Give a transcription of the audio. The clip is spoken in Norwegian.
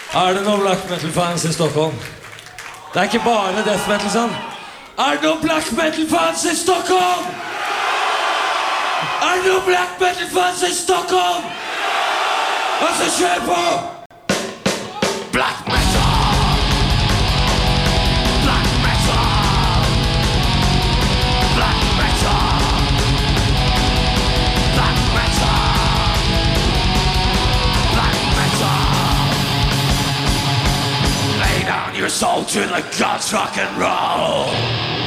Er det noen black metal-fans i Stockholm? Det er ikke bare death metal, sånn. Er det noen black metal-fans i Stockholm? Er det noen black metal-fans i Stockholm? Og så kjør på! Black metal! Black metal! Black metal! Black metal! Black metal! Lay down your soul to the gods rock and roll.